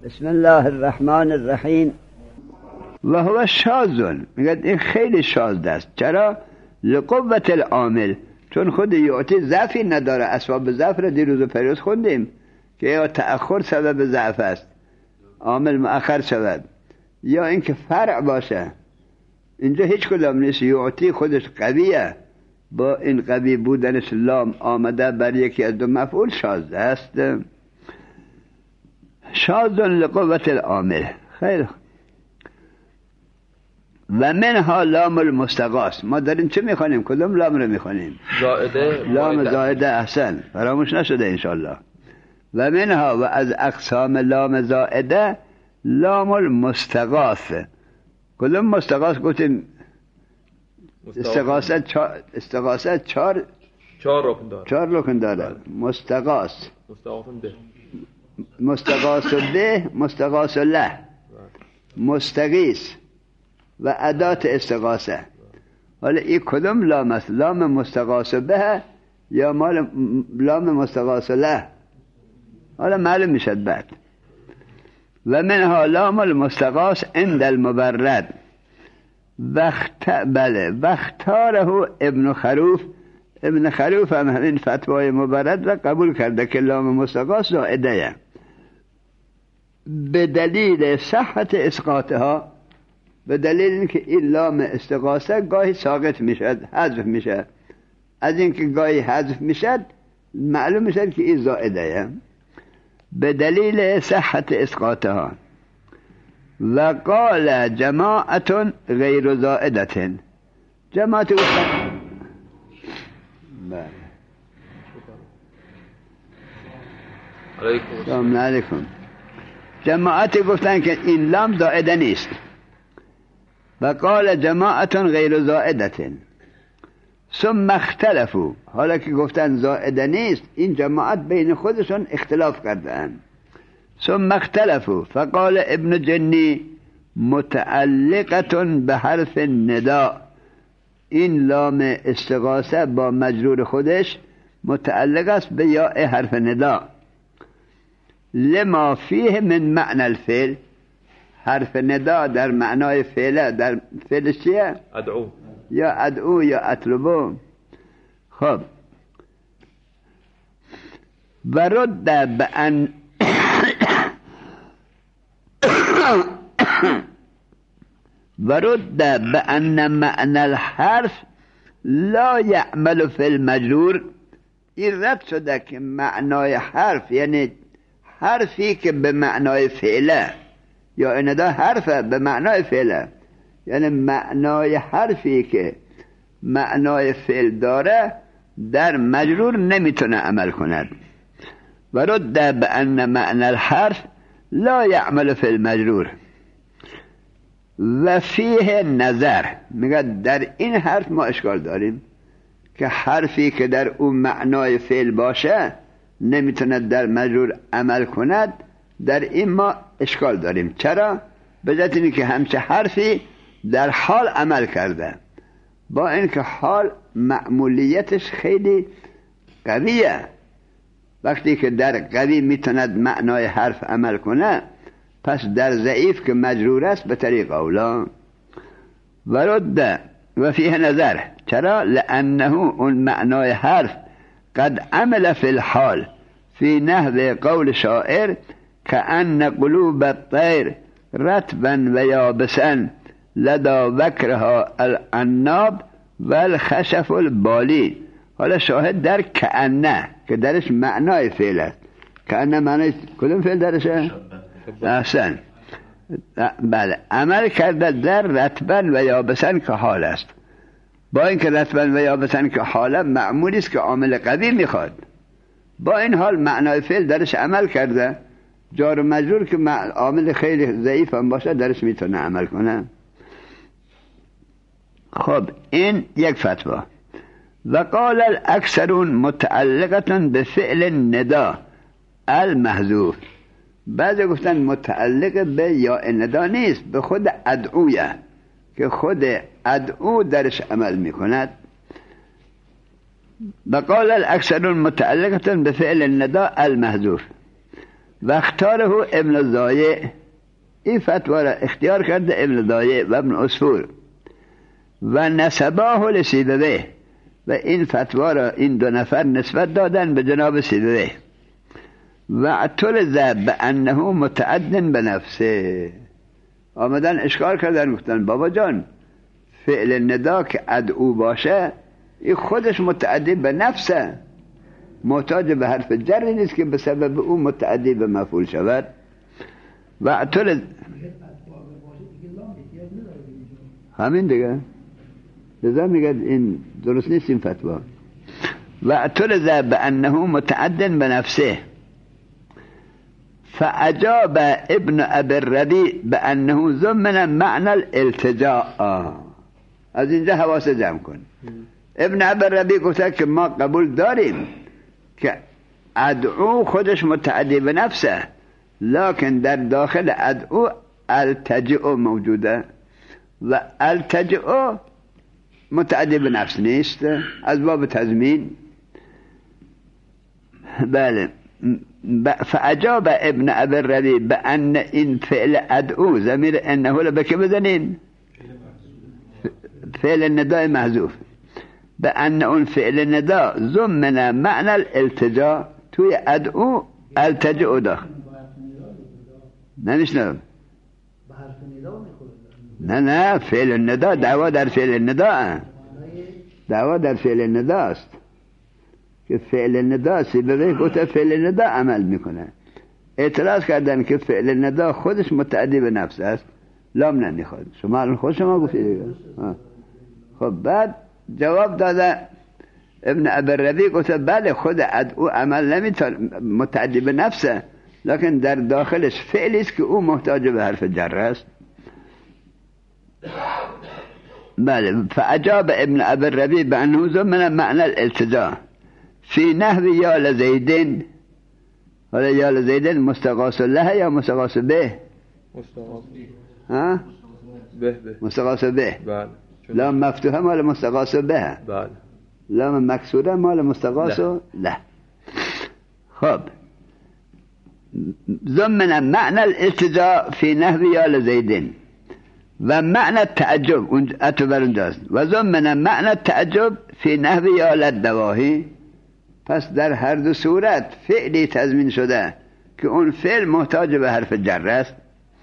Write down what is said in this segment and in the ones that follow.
بسم الله الرحمن الرحیم. و هو شاذ، میگه این خیلی شاذ است. چرا؟ لقوت العامل، چون خود یعطی ضعفی نداره. اسباب ضعف را دیروز و پریوز خوندیم که یا تأخر سبب ضعف است، عامل مؤخر شود، یا اینکه فرع باشه. اینجا هیچ کدام نیست. یعطی خودش قویه، با این قوی بودنش لام آمده بر یکی از دو مفعول شاذ است. شاذ لقوت العامل. خیلی. و منها لام المستغاث. ما داریم چه میخوانیم؟ کدام لام رو میخوانیم؟ زائده. لام زائده. احسن، فراموش نشده انشالله. و منها، و از اقسام لام زائده، لام المستغاث. کدام مستغاث گفتیم؟ استغاثه چهار رکن داره. مستغاث، مستغاث به، مستغاث له، مستغیث و ادات استغاثه. حالا این کدام لام است؟ لام مستغاث به یا لام مستغاث له؟ حالا معلوم میشد بعد. و منها لام المستغاث عند المبرد. واختاره ابن خروف. ابن خروف هم همین فتوای مبرد را قبول کرده که لام مستغاث زائده به دلیل صحت اسقاطها، به دلیل اینکه این لام استغاثه گاهی ساقط میشد، حذف میشد. از اینکه گاهی حذف میشد معلوم میشد که این زائده به دلیل صحت اسقاطها. و قال جماعت غیر زائدة. جماعت گفتن سلام علیکم. جماعت گفتن که این لام زائده نیست. و قال جماعت غیر زائدة ثم اختلفوا. حالا که گفتن زائده نیست، این جماعت بین خودشون اختلاف کردن. ثم اختلفوا فقال ابن جنی متعلقة به حرف النداء. این لام استغاثه با مجرور خودش متعلق است به یاء حرف ندا، لما فیه من معنی الفعل. حرف ندا در معنای فعله. در فعل چیه؟ ادعو یا ادعو یا اطلبو. خب ورد بأن ورد بأن معنى الحرف لا يعمل في المجرور. این رد شده که معنای حرف، یعنی حرفی که به معنای فعله، یا اندا حرف به معنای فعله، یعنی معنای حرفی که معنای فعل داره در مجرور نمیتونه عمل کند. ورد بأن معنى الحرف لا يعمل في المجرور و فیه نظر. میگه در این حرف ما اشکال داریم که حرفی که در اون معنای فعل باشه نمیتونه در مجرور عمل کند. در این ما اشکال داریم. چرا؟ به جهت اینکه که همچه حرفی در حال عمل کرده، با اینکه حال معمولیتش خیلی قویه. وقتی که در قوی میتوند معنای حرف عمل کنه، پس در ضعیف که مجرور است به طریق اولا. ورد و فیه نظر. چرا؟ لانه اون معنای حرف قد عمل فی الحال فی نحو قول شاعر کأن قلوب الطیر رطبا و یابسا لدا وکرها العناب و الخشف البالی. حالا شاهد در کأنه که درش معنای فعل است. کأنه معنای کدوم فعل درشه؟ احسن. بله، عمل کرده در رطبا و یابسا که حال است. با اینکه رطبا و یابسا که حاله معمولی است که عامل قوی میخواد، با این حال معنای فعل درش عمل کرده. جار و مجرور که عامل خیلی ضعیف هم باشه درش میتونه عمل کنه. خب این یک فتوا. و قال الاکثرون متعلقة بفعل النداء المحذوف. بعضی گفتن متعلق به یا ندا نیست، به خود ادعویه که خود ادعو درش عمل میکند. و قال الاکثرون متعلقة بفعل النداء المحذوف و اختاره ابن ضایع. این فتوا را اختیار کرده ابن ضایع و ابن عصفور و نسباه لسیبویه و این فتوا را این دو نفر نسبت دادن به جناب سیبویه و اعترض بانه متعد به نفسه. آمدن اشکال کردن گفتن بابا جان فعل ندا که ادعو باشه این خودش متعدی به نفسه، محتاج به حرف جری نیست که به سبب او متعدی به مفعول شود. و اعترض همین دیگه لذا میگه این درست نیست این فتوا. و اعترض بانه متعد به نفسه فاجاب ابن ابي الربيع بانه ضمن معنى الالتجاء. از اینجا حواس جمع کن. ابن ابي الربيع گفته که ما قبول داریم که ادعو خودش متعدی به نفسه، لکن در داخل ادعو التجئ موجوده و التجئ متعدی به نفس نیست از باب تضمین. بله. فاجاب ابن ابي الربيع بان این فعل ادعو ضمیر انه رو به که بزنین؟ فعل النداء محذوف. بان اون فعل ندا ضمن معنى الالتجاء توی ادعو التجئ داخل. نمیشنم. نه فعل الندا دعوا در فعل الندا، دعوا در فعل الندا است که فعل الندا سیبویه گفته فعل الندا عمل میکنه. اعتراض کردن که فعل الندا خودش متعدی به نفس است، لام نمیخواد. شما الان خود شما گفتید دیگه. خب بعد جواب داده ابن ابی الربیع گفته بله خود ادعو عمل نمیتونه متعدی به نفسه، لکن در داخلش فعلی است که او محتاج به حرف جر است. بله. فاجاب ابن ابي الربيع بانه ضمن معنى الالتجاء في نحو یا لزیدن. حالا یا لزیدن مستغاث له یا مستغاث به؟ مستغاث به. بله. لام مفتوحه مال مستغاث به. بله. لام مکسوره مال مستغاث له. خب ضمن معنى الالتجاء في نحو یا لزیدن و معنی تعجب اتبر اونجاست و ضمن معنی تعجب فی نحو یا للدواهی. پس در هر دو صورت فعلی تضمین شده که اون فعل محتاج به حرف جر است.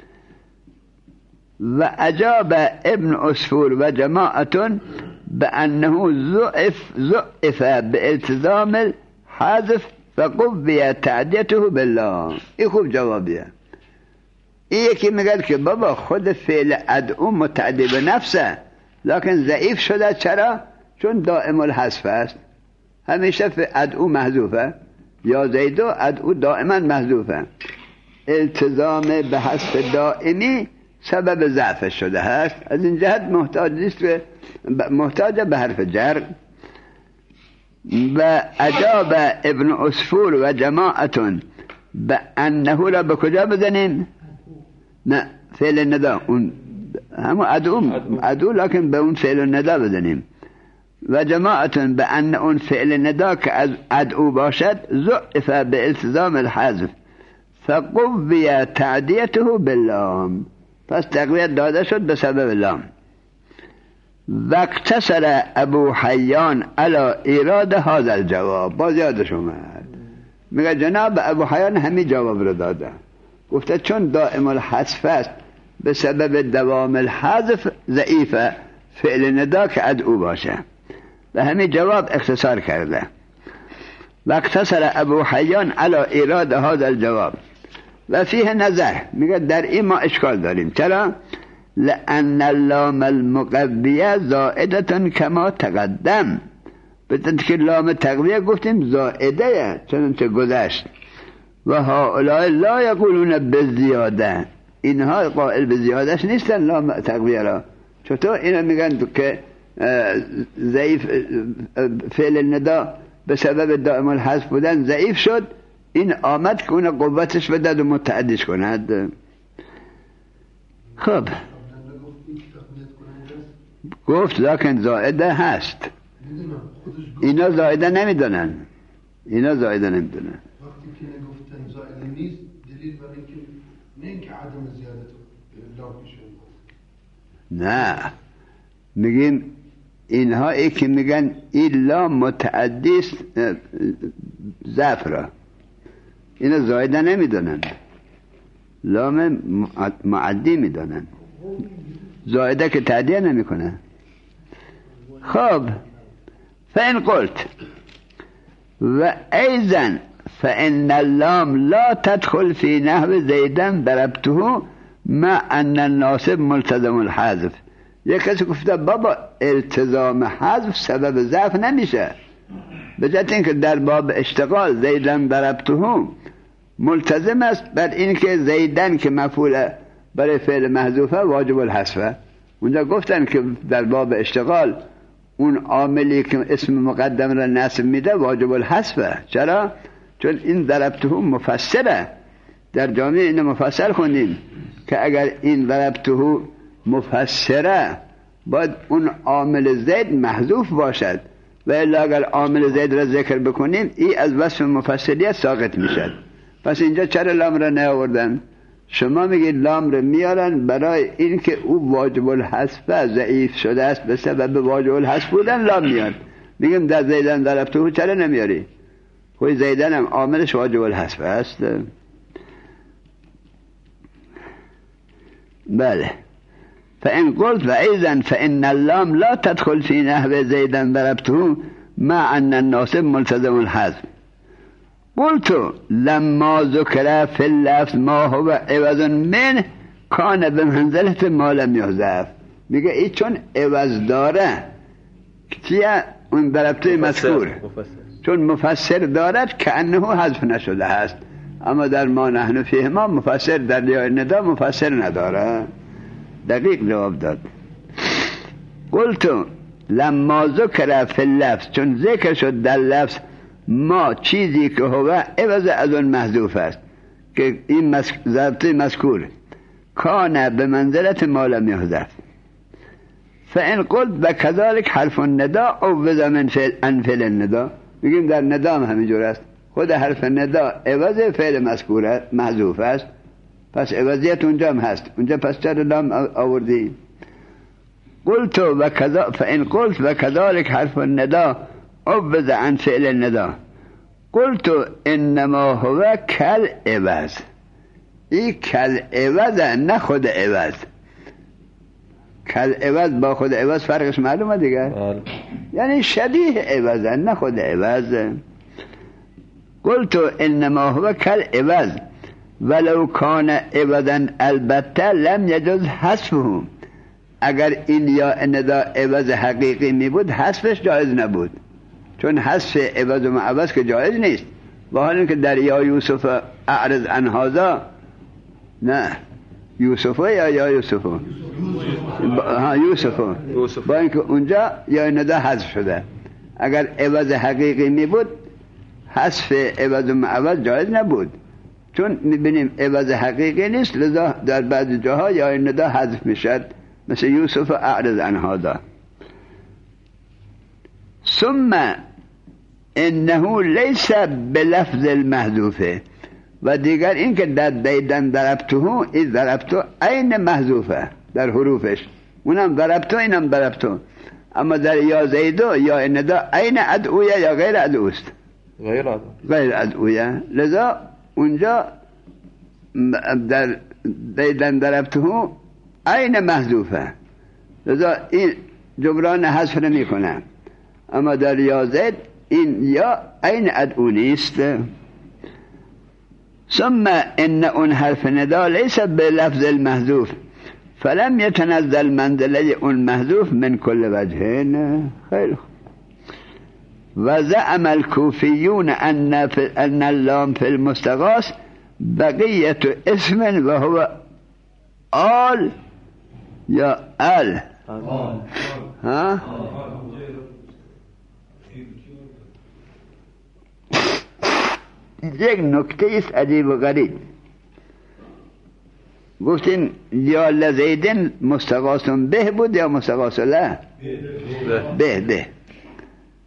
و اجاب ابن عصفور و جماعتون بانه ضعف بالتزام الحذف فقوی تعدیته بالله. این خوب جوابیه. این یکی میگه که بابا خود فعل ادعو متعدی به نفسه لکن ضعیف شده. چرا؟ چون دائم الحذف است، همیشه ادعو محذوفه، یا زیدو ادعو دائما محذوفه. التزام به حذف دائمی سبب ضعف شده است، از این جهت محتاج به حرف جر. و اجاب ابن عصفور و جماعتون به انه را به کجا بزنیم؟ نه فعل ندا، اون همون ادعو لکن به اون فعل ندا بزنیم. و جماعتون به ان اون فعل ندا که از ادعو باشد ضعف به التزام الحذف فقوی تعدیته باللام. پس تقویت داده شد به سبب لام. و اقتصر ابو حیان علی ایراد هذا الجواب. باز یادش اومد میگه جناب ابو حیان همین جواب رو داده، گفته چون دائم الحذف است به سبب دوام الحذف ضعیفه فعل ندا که ادعو باشه، به همین جواب اختصار کرده. و اقتصر ابو حیان علی ایراد هذا الجواب و فیه نظر. میگه در این ما اشکال داریم. چرا؟ لأن اللام المقویه زائدتون کما تقدم. بطور که لام تقویه گفتیم زائده چنانچه گذشت. و هؤلاء لا یقولون بزیاده، اینها قائل به زیادش نیستن لام تقویه را. چطور اینا میگن که ضعیف فعل ندا به سبب دائم الحذف بودن ضعیف شد، این آمد که اون قوتش بدد و متعدیش کند. خب گفت لکن زائده هست. اینا زائده نمیدونن. وقتی که نگفتن زائده نیست دلیل برای اینکه نه اینکه عدم زیادت لام پیش نه میگیم اینها ای که میگن این لام متعدی است ضعف را اینا زایده نمیدونن لام معدی میدونن زایده که تعدیه نمیکنه. خب فإن قلت و ایضا فإن اللام لا تدخل في نحو زیدا ضربته مع ان الناصب ملتزم الحذف. یک کسی گفته بابا التزام حذف سبب ضعف نمیشه، به جهت اینکه در باب اشتغال زیدن ضربته ملتزم است بر اینکه زیدن که مفعول برای فعل محذوفه واجب الحذف. اونجا گفتن که در باب اشتغال اون عاملی که اسم مقدم را نصب میده واجب الحذف. چرا؟ چون این ضربته مفسره. در جامعه اینو مفسر خوندیم که اگر این ضربته مفسره باید اون عامل زید محذوف باشد و الا اگر عامل زید را ذکر بکنیم این از وصف مفسریت ساقط میشد. پس اینجا چرا لام را نیاوردن؟ شما میگید لام را میارن برای اینکه او واجب الحذف ضعیف شده است، به سبب واجب الحذف بودن لام میاد. میگم در زیدن ضربته چرا نمیاری؟ خوی زیدن هم عاملش واجب الحذف است. بله. فإن قلت وأيضا فإن اللام لا تدخل في نحو زيدا ضربته مع أن الناصب ملتزم الحذف. قلت لما ذكر في اللفظ ما هو عوض منه كان بمنزلة ما لم يحذف. میگه ای چون عوض داره چیه؟ اون ضربته مذکور چون مفسر دارد که انه حذف نشده است، اما در ما نحن فیه ما مفسر در یای ندا مفسر نداره. دقیق جواب داد. قلت لما ذکر فی اللفظ چون ذکر شد در لفظ ما چیزی که هو عوض از اون محذوف است که این ضربته مذکور کان به منزلت ما لم یحذف. فإن قلت و کذالک حرف الندا عوض من فعل الندا. میگیم در ندا هم همینجور است، خود حرف ندا عوض فعل مذکور محذوف است، پس عوضیت اونجا هم هست. اونجا پس چرا لام آوردی؟ قلت و کذا فإن قلت و کذالک حرف الندا عوض عن فعل الندا قلت انما هو کل عوض. این کل عوض نه خود عوض. کل عوض با خود عوض فرقش معلومه دیگه. یعنی شبیه عوض نه خود عوض. قلت انما هو کل عوض ولو کان عوضا البته لم یجوز حذفه. اگر این یا ندا عوض حقیقی می بود حذفش جایز نبود، چون حذف عوض و معوض که جایز نیست. با حال اینکه در یا یوسف اعرض عن هذا، نه یوسف یا یوسف یوسف با اینکه اونجا یا ندا حذف شده، اگر عوض حقیقی می بود حذف عوض و معوض جایز نبود، چون میبینیم عوض حقیقی نیست، لذا در بعض جاها یا ندا حذف میشد، مثل یوسف اعرض عن هذا. ثم انه لیس بلفظ المحذوفه. و دیگر این که در دیدن ضربته این ضربته عین محذوفه در حروفش، اونم ضربته اینم ضربته، اما در یا زیدو یا ندا عین ادعویه یا غیر ادعوست؟ غیر ادعویه. لذا اونجا در دیدن ضربته عین محذوفه، لذا این جبران حذف نمی کنه. اما در یا زید این یا عین ادعو نیست. ثم ان اون حرف ندا لیس بلفظ المحذوف فلم يتنزل منزله اون محذوف من كل وجه. خیلی خوب. و زعم الكوفيون ان اللام في المستغاث بقية اسم و هو آل یا ال. ها یک نکته است عجیب و غریب. گفتین یا لزیدن مستغاثون به بود یا مستغاث له؟ به.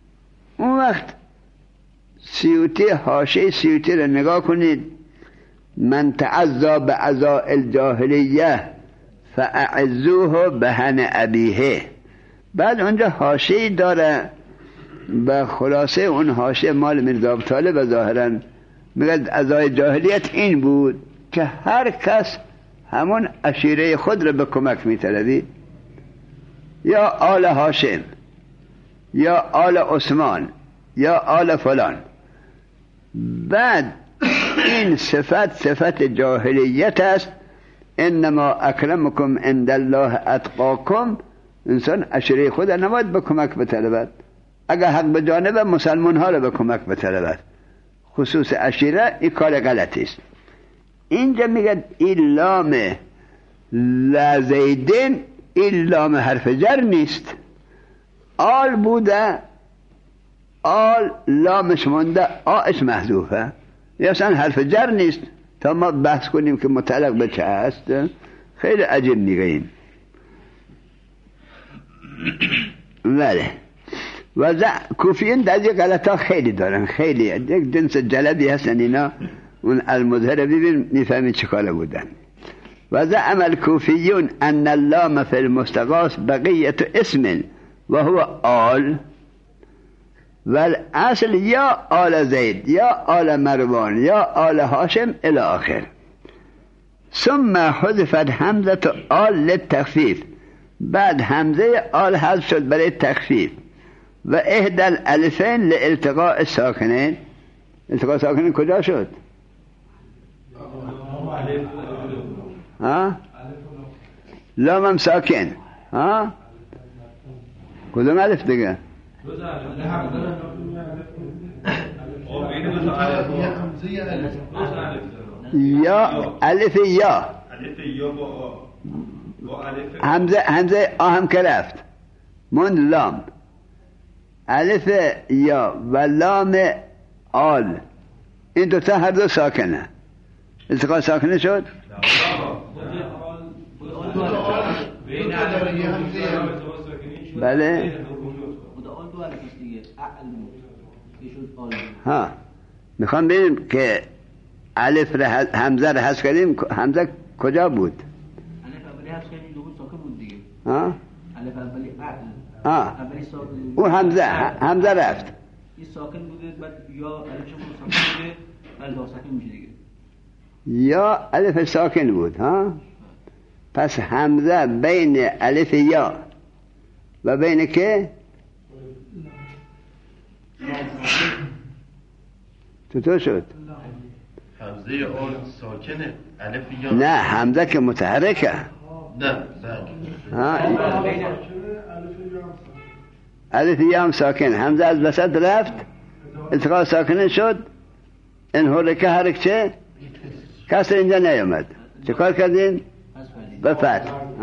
اون وقت سیوطی حاشیه سیوطی رو نگاه کنید، من تعزا بعزاء الجاهلیه فاعزوه بهن ابیه. بعد اونجا حاشیه داره و خلاصه اون حاشیه مال میرزا ابوطالب ظاهرا میگه عزای جاهلیت این بود که هر کس همون عشیره خود را به کمک میطلبید، یا آل هاشم یا آل عثمان یا آل فلان. بعد این صفت جاهلیت است. انما اکرمکم عند الله اتقاکم. انسان عشیره خود نباید به کمک بطلبد، اگر حق به جانب مسلمان ها را به کمک بطلبد، خصوص عشیره، این کار غلطی است. اینجا میگه این لام لزیدین، این لام حرف جر نیست، آل بوده، آل لامش مونده، آش محذوفه، یا اصلا حرف جر نیست. تا ما بحث کنیم که متعلق به چه هست خیلی عجیب میگیم. بله. و کوفیین در یک غلطا خیلی دارن، خیلی یک جنس جلبی هستن اینا. اون المظهر ببین میفهمی چه کاره بودن. و زعم الكوفیون ان اللام فی المستغاث بقیت اسم و هو آل والاصل یا آل زید یا آل مروان یا آل هاشم الی آخر. ثم حذفت همزه آل للتخفیف. بعد همزه آل حذف شد برای تخفیف. و احدى الالفین لالتقاء الساکنین. التقاء ساکنین کجا شد؟ ها؟ لام هم ساکن. ها؟ کدوم الف دیگه؟ یا الف یا همزه آهم که رفت من لام، الف یا و لام آل، این دوتا هر دو ساکنه. التقاء ساکنه شد. بله. ها میخوام ببینیم که الف همزه را حذف کردیم. همزه کجا بود؟ الف اولی حذف کردیم، دوم ساکن بود دیگه. ها الف اولی اولی ساکن. اون همزه رفت. این ساکن بوده، بعد یا الف شما ساکن بوده، الف ساکن میشه دیگه. یا الف ساکن بود. ها پس همزه بین الف یا و بین که چطور شد؟ همزه آل ساکنه، الف یا نه، همزه که متحرکه. نه الف یا هم ساکن، همزه از وسط رفت، التقاء ساکنه شد، این حرکه حرک چه؟ کسر اینجا نیامد. چه کار کردین؟ به فتح.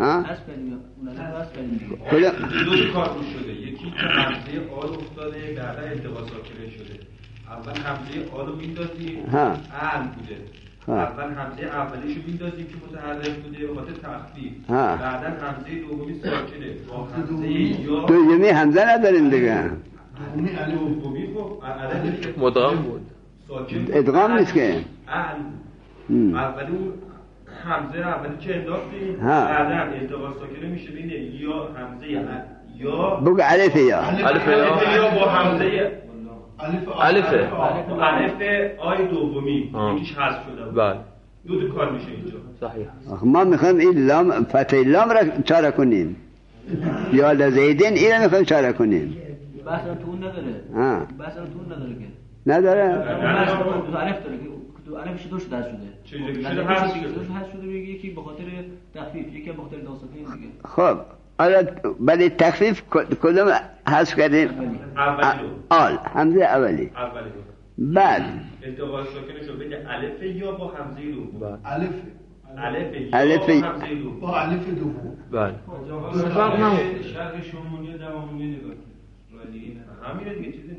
دو کار شده. یکی که همزه آل افتاده، بعدا التقاء ساکنه شده. اول همزه آل رو میندازیم، ال بوده. اول همزه اولیشو میندازیم که متحرک بوده به خاطر تخفیف. بعدا همزه دومی ساکنه. با همزه یا دومی همزه نداریم دیگه. دومی خب مدغم بود. ادغام نیست که. اولی اون همزه اولی که انداختیم، بعدا التقاء ساکنه میشه بین یا همزه یا بگو الف یا. الف یا با همزه الف آی دومی یکیش حذف شده. بله. دو کار میشه اینجا. صحیح. ما میخوایم این لام فتح لام را چاره کنیم. یا لزیدین این را میخوایم چاره کنیم. بحث رو تون نداره. بحث رو تون نداره که. نداره؟ بحث رو دو الف داره که دو الفش دوش حذف شده. چیزی شده حذف شده. دوش حذف شده، یکی به خاطر تخفیف، یکی به خاطر داستان دیگه. خب حالا برای تخفیف کدوم حذف کردیم؟ آل همزه اولی. بعد التقاء ساکنه شد بین الف یا با همزه دوم. الف با الف دوم. بله. فرق نمود. شرح شمونی و دوامونی نگاه همینه دیگه، چیزی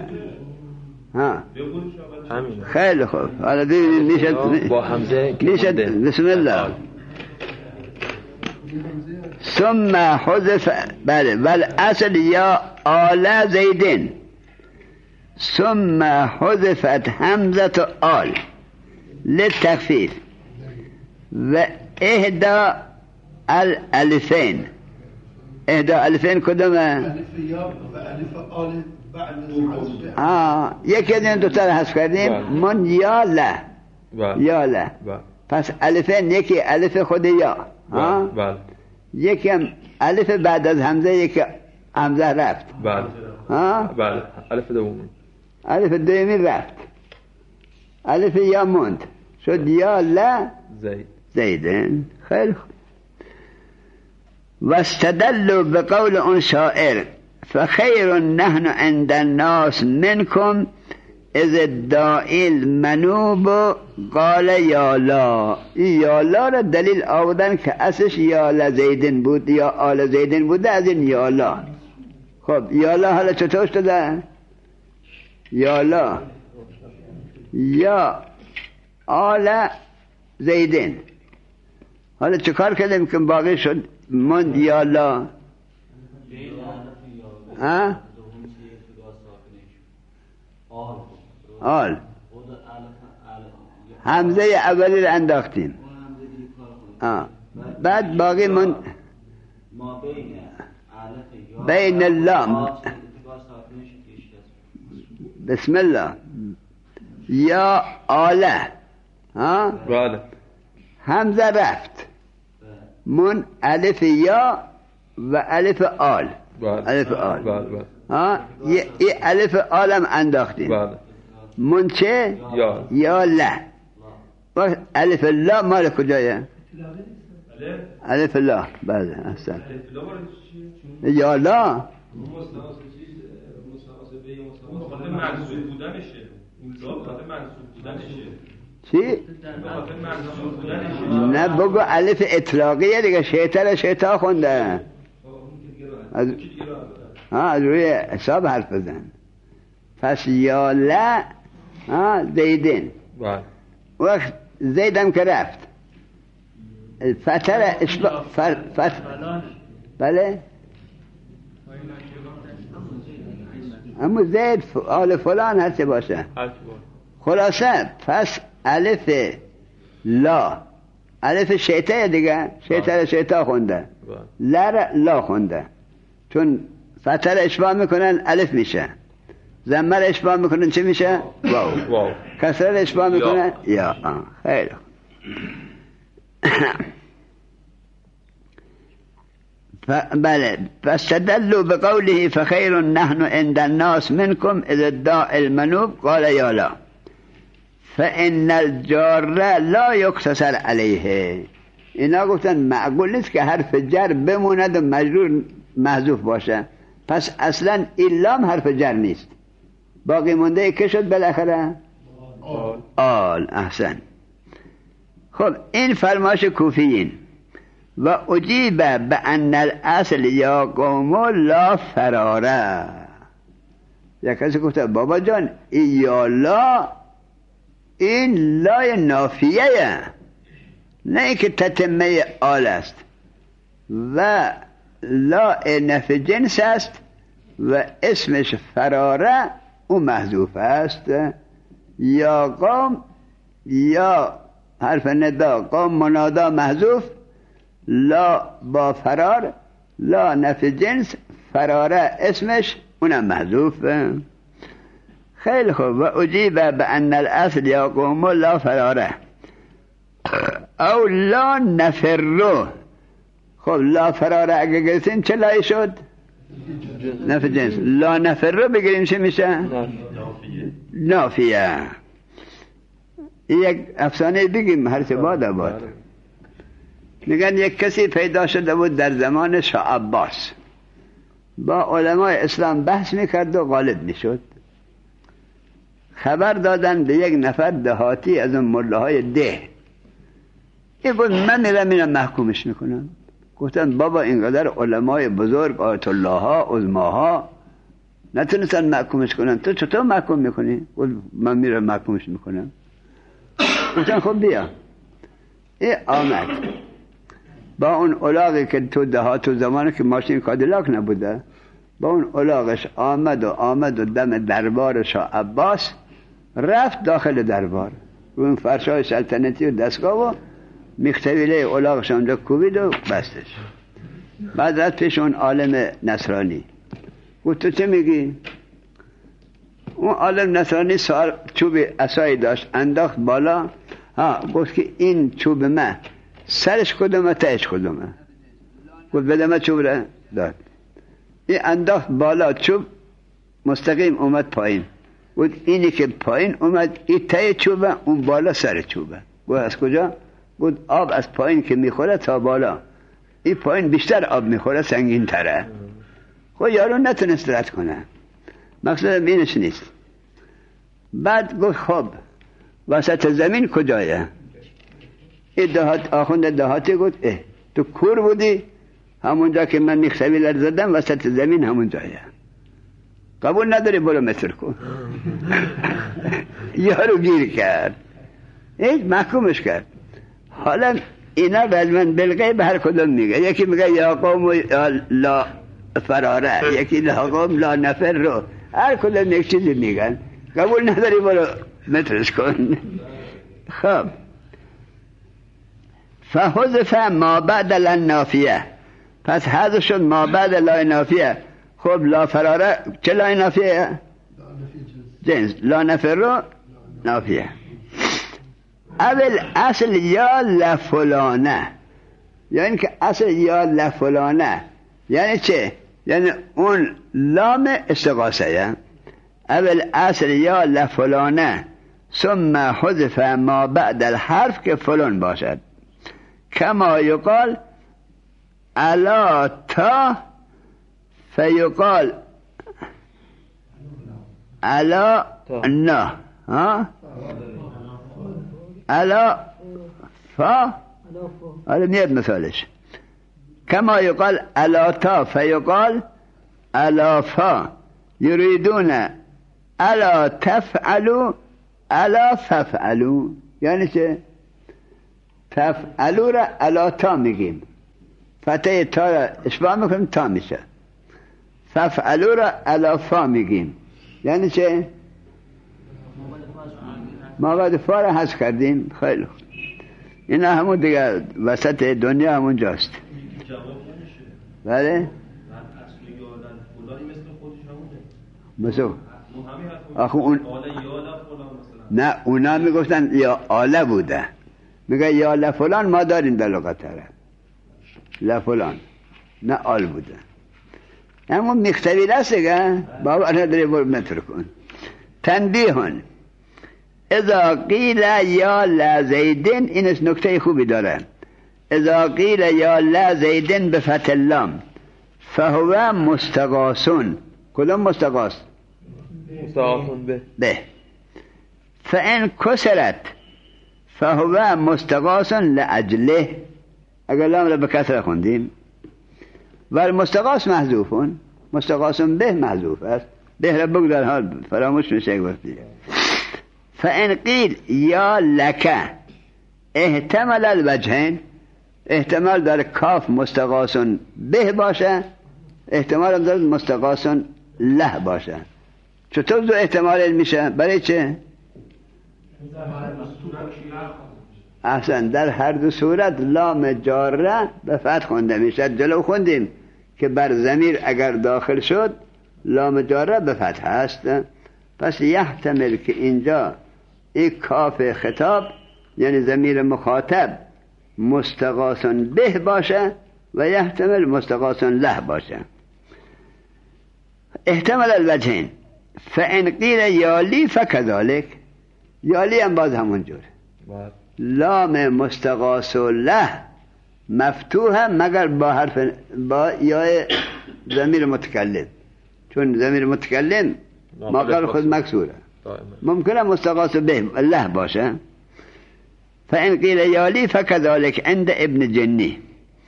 نوشته. همین. خیلی خوب. حالا ببینید میشه با همزه میشه. بسم الله. ثم حذف. بله. والاصل یا آل زیدین. ثم حذفت همزه آل للتخفيف وإهدى الألفين. إهدى الألفين كدما ألف يا وألف آل بعد یکی از این دو تا حذف کردیم من یا لا یا لا پس الفین یکی الف خود یا بله یکی هم الف بعد از همزه یکی همزه رفت بله بله الف دومی الف دومی رفت الف یا موند شد یا لا زیدن. خیلی خوب. واستدلوا بقول اون شاعر فخير نحن عند الناس منكم اذ الداعي المنوب قال یا لا. یا لا را دلیل آوردن که اصلش یا لزیدن بود یا آل زیدن بوده، از این یا لا. خب یا لا حالا چطور شده؟ یا لا یا آل زیدن. حالا چکار کردیم که باقی شد مند یا لا؟ آل همزه اولی رو انداختیم بعد باقی من بین اللام بسم الله یا آله بله همزه رفت من الف یا و الف آل الف آل یه الف آلم انداختیم من چه؟ یا لا. و الف لا مال کجایه؟ الف لا. بله احسن. یا لا چی؟ نه بگو الف اطلاقیه دیگه. شیطه خونده از روی حساب حرف بزن. پس یا لا زیدین وقت زیدم که رفت فتر بله اما زید آل فلان هرچه باشه. خلاصه پس الف لا الف شیطه دیگه. شیطه خونده لا خونده چون فتر اشباه میکنن الف میشه، زمر اشباه میکنن چه میشه؟ واو. کسر اشباه میکنن یا. خیلی بله. فاستدلوا بقوله فخير نحن عند الناس منكم اذ الداء المنوب قال یا لا فان الجار لا يقتصر عليه. اینا گفتن معقول نیست که حرف جر بموند و مجرور محذوف باشه، پس اصلا ایلام حرف جر نیست. باقی مونده که شد بالاخره؟ آل. احسن. خب این فرمایش کوفیین. و اجیب بان الاصل یا قوم لا فراره. یک کسی گفته بابا جان یا لا این لای نافیه نه ای که تتمه آل است و لا نفی جنس است و اسمش فراره او محذوف است. یا قوم یا حرف ندا قوم منادا محذوف لا با فرار لا نفی جنس فراره اسمش اونم محذوف. خیلی خوب. و اجیب بان الاصل یا قوم لا فراره او لا نفرو. خب لا فراره اگه گرسین چه لای شد؟ نفی جنس. لا نفرو بگیریم چه میشه؟ نافیه. یک افسانه بگیم هر چه باد. میگن یک کسی پیدا شده بود در زمان شاه عباس، با علمای اسلام بحث میکرد و غالب میشد. خبر دادن به یک نفر دهاتی از اون ملاهای ده. این بود من میرم اینم محکومش میکنم. گفتن بابا اینقدر علمای بزرگ آیت الله ها عظماها نتونستن محکومش کنن، تو چطور محکوم میکنی؟ من میرم محکومش میکنم. گفتن خب بیا. این آمد با اون الاغی که تو دهات و زمانه که ماشین کادیلاک نبوده، با اون الاغش آمد و دم دربار شاه عباس رفت داخل دربار. اون فرشای سلطنتی و دستگاه و میختویله اولاغش اونجا کوبید و بستش. بعد رد پیش اون عالم نصرانی گفت تو چه میگی؟ اون عالم نصرانی چوب عصایی داشت انداخت بالا. گفت که این چوب من سرش کدومه تهش کدومه؟ گفت بده من چوب را داد. این انداخت بالا چوب مستقیم اومد پایین. گفت اینی که پایین اومد این ته چوبه اون بالا سر چوبه. گفت از کجا؟ گفت آب از پایین که میخوره تا بالا این پایین بیشتر آب میخوره سنگین تره. خب یارو نتونست رد کنه. مقصدم اینش نیست. بعد گفت خب وسط زمین کجایه؟ این دهات آخوند دهاتی گفت تو کور بودی همونجا که من میخسوی لرزدم وسط زمین همونجایه. قبول نداری برو متر کن. یارو گیر کرد محکومش کرد. حالا اینا رجمن بالغیب هر کدوم میگه. یکی میگه یا قوم لا فراره، یکی لا قوم لا نفر رو، هر کدوم یک چیزی میگن. قبول نداری برو مترش کن. خب فحذف ما بعد للنافیه، پس حذف شد ما بعد لا نافیه. خب لا فراره چه لا نافیه؟ جنس. لا نفر رو نافیه. اول اصل یا لفلانه، یعنی که اصل یا لفلانه یعنی چه؟ یعنی اون لام استغاثه. اول اصل یا لفلانه ثم حذف ما بعد الحرف که فلان باشد. کما یقال الا تا فیقال الا نه الا فا. حالا میاد مثالش. کما یقال الا تا فیقال الا فا. یریدون الا تفعلوا الا ففعلوا. یعنی چه؟ تفعلوا را الا تا میگیم، فتح تا را اشباع میکنیم تا میشه. ففعلوا را الا فا میگیم، یعنی چه؟ ما بعد فا را حذف کردیم. خیلی خوب. اینا همون دیگه وسط دنیا همون جاست. بله؟ مثل آخه اون نه اونا میگفتن یا آله بوده. میگه یا لفلان ما داریم در لغت عرب. لفلان نه آل بوده. اما میختویل است دیگه. بابا نداری برو متر کن. تنبیهن اذا قیل یا لزیدن، اینش نکته خوبی داره. اذا قیل یا لزیدن بفتح اللام فهو مستغاثون. کدام مستغاث؟ مستغاثون به. فان کسرت فهو مستغاثون لاجله. اگر لام را به کسره خوندیم و المستغاث محذوفون، مستغاثون به محذوف است. به را بگذار حال فراموش میشه گفتی. فان قیل یا لک احتمل الوجهین، احتمال داره کاف مستغاثون به باشه، احتمال داره مستغاثون له باشه. چطور دو احتمال میشه؟ برای چه؟ احسن، در هر دو صورت لام جاره به فتح خونده میشه. جلو خوندیم که بر ضمیر اگر داخل شد لام جاره به فتح هست. پس یحتمل که اینجا این کاف خطاب یعنی ضمیر مخاطب مستغاثن به باشه و یحتمل مستغاثن له باشه. احتمال الوجهین. فان قیل یالی فکذالک، یالی هم باز همونجور. لام مستغاث له مفتوحه مگر با حرف با یا ضمیر متکلم، چون ضمیر متکلم ما قال خود مکسوره. ممکنه مستغاث به له باشه. فان قیل یالی فکذالک عند ابن جنی